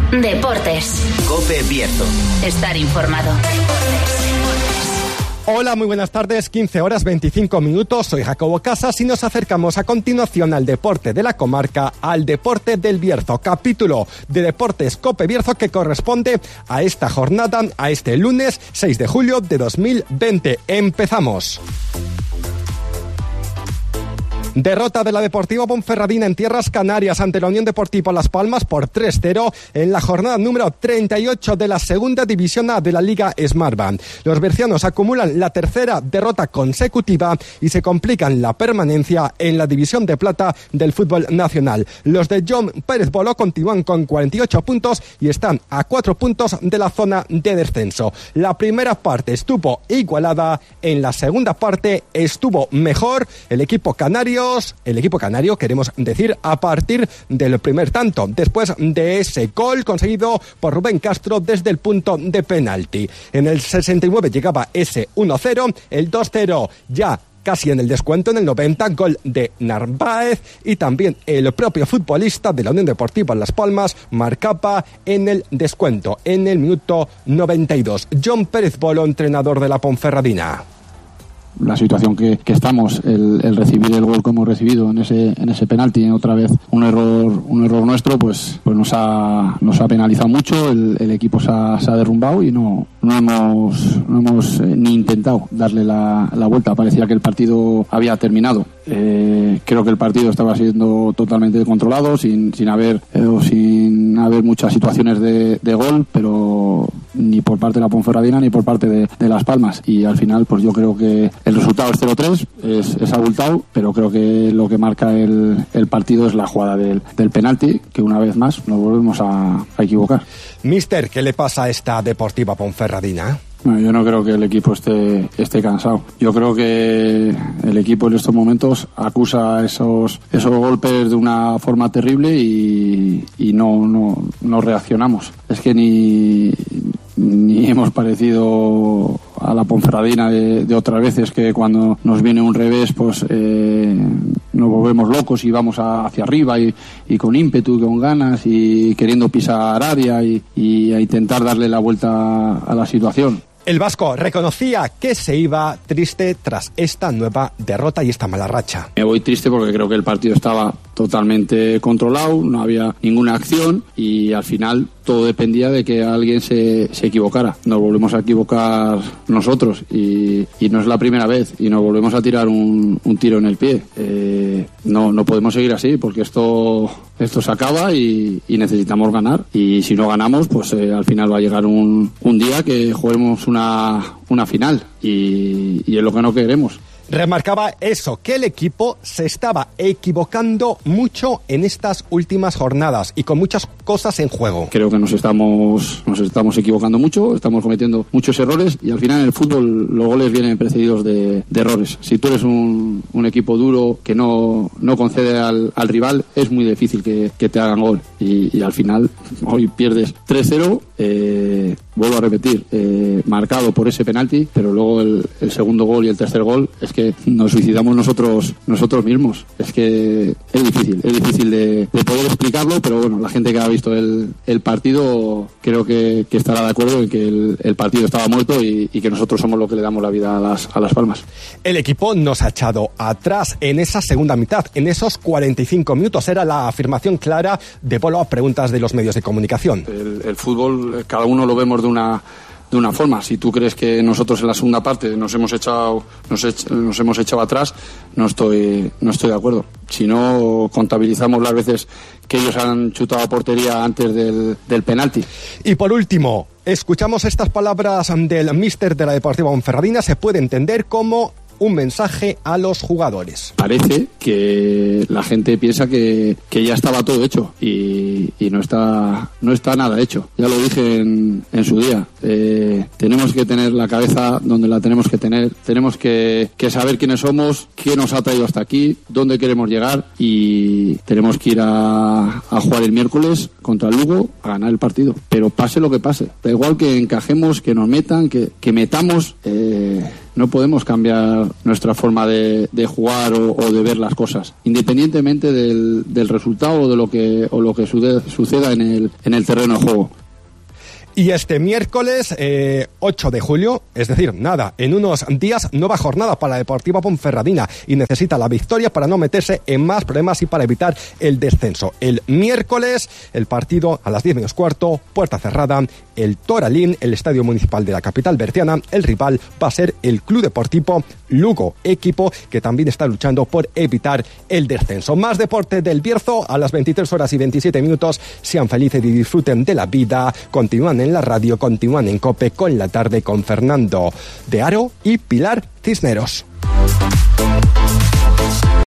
Deportes. COPE Bierzo. Estar informado. Hola, muy buenas tardes, 15 horas 25 minutos, soy Jacobo Casas y nos acercamos a continuación al deporte de la comarca, al deporte del Bierzo, capítulo de Deportes COPE Bierzo que corresponde a esta jornada, a este lunes 6 de julio de 2020. Empezamos. Derrota de la Deportiva Ponferradina en tierras canarias ante la Unión Deportiva Las Palmas por 3-0 en la jornada número 38 de la segunda división A de la Liga Smartbank. Los bercianos acumulan la tercera derrota consecutiva y se complican la permanencia en la división de plata del fútbol nacional. Los de John Pérez Bolo continúan con 48 puntos y están a 4 puntos de la zona de descenso. La primera parte estuvo igualada, en la segunda parte estuvo mejor el equipo canario, queremos decir, a partir del primer tanto, después de ese gol conseguido por Rubén Castro desde el punto de penalti. En el 69 llegaba ese 1-0, el 2-0 ya casi en el descuento, en el 90, gol de Narváez, y también el propio futbolista de la Unión Deportiva Las Palmas marcaba en el descuento, en el minuto 92. John Pérez Bolo, entrenador de la Ponferradina. La situación que estamos, el recibir el gol que hemos recibido en ese penalti, otra vez un error nuestro, pues nos ha penalizado mucho. El equipo se ha derrumbado y no hemos ni intentado darle la vuelta. Parecía que el partido había terminado. Creo que el partido estaba siendo totalmente controlado, sin haber muchas situaciones de gol, pero ni por parte de la Ponferradina ni por parte de Las Palmas, y al final pues yo creo que el resultado es 0-3, es abultado, pero creo que lo que marca el partido es la jugada del penalti, que una vez más nos volvemos a equivocar. Mister, ¿qué le pasa a esta Deportiva Ponferradina? Bueno, yo no creo que el equipo esté cansado. Yo creo que el equipo en estos momentos acusa esos golpes de una forma terrible y no reaccionamos. Es que ni hemos parecido a la Ponferradina de otras veces, que cuando nos viene un revés pues nos volvemos locos y vamos hacia arriba y con ímpetu y con ganas y queriendo pisar área y a intentar darle la vuelta a la situación. El vasco reconocía que se iba triste tras esta nueva derrota y esta mala racha. Me voy triste porque creo que el partido estaba totalmente controlado, no había ninguna acción y al final todo dependía de que alguien se equivocara. Nos volvemos a equivocar nosotros y no es la primera vez y nos volvemos a tirar un tiro en el pie. No podemos seguir así porque esto se acaba y necesitamos ganar, y si no ganamos pues al final va a llegar un día que juguemos una final y es lo que no queremos. Remarcaba eso, que el equipo se estaba equivocando mucho en estas últimas jornadas y con muchas cosas en juego. Creo que nos estamos equivocando mucho, estamos cometiendo muchos errores y al final en el fútbol los goles vienen precedidos de errores. Si tú eres un equipo duro que no concede al rival, es muy difícil que te hagan gol y al final hoy pierdes 3-0, vuelvo a repetir, marcado por ese penalti, pero luego el segundo gol y el tercer gol es que nos suicidamos nosotros mismos. Es que es difícil de poder explicarlo, pero bueno, la gente que ha visto el partido creo que estará de acuerdo en que el partido estaba muerto y que nosotros somos los que le damos la vida a Las Palmas. El equipo nos ha echado atrás en esa segunda mitad, en esos 45 minutos. Era la afirmación clara de Bolo a preguntas de los medios de comunicación. El fútbol, cada uno lo vemos de una forma. Si tú crees que nosotros en la segunda parte nos hemos echado atrás, no estoy de acuerdo. Si no contabilizamos las veces que ellos han chutado a portería antes del penalti. Y por último, escuchamos estas palabras del míster de la Deportiva Ponferradina. Se puede entender como un mensaje a los jugadores. Parece que la gente piensa que ya estaba todo hecho y no está nada hecho. Ya lo dije en su día. tenemos que tener la cabeza donde la tenemos que tener, tenemos que saber quiénes somos, qué nos ha traído hasta aquí, dónde queremos llegar, y tenemos que ir a jugar el miércoles contra el Lugo a ganar el partido, pero pase lo que pase, da igual que encajemos, que nos metan, que metamos, no podemos cambiar nuestra forma de jugar o de ver las cosas, independientemente del resultado o de lo que suceda en el terreno de juego. Y este miércoles 8 de julio, es decir, nada, en unos días, nueva jornada para la Deportiva Ponferradina, y necesita la victoria para no meterse en más problemas y para evitar el descenso. El miércoles, el partido a las 10:15, puerta cerrada, el Toralín, el Estadio Municipal de la capital berciana. El rival va a ser el Club Deportivo Lugo, equipo que también está luchando por evitar el descenso. Más deporte del Bierzo a las 23:27. Sean felices y disfruten de la vida. Continúan en la radio, continúan en COPE con la tarde con Fernando de Aro y Pilar Cisneros.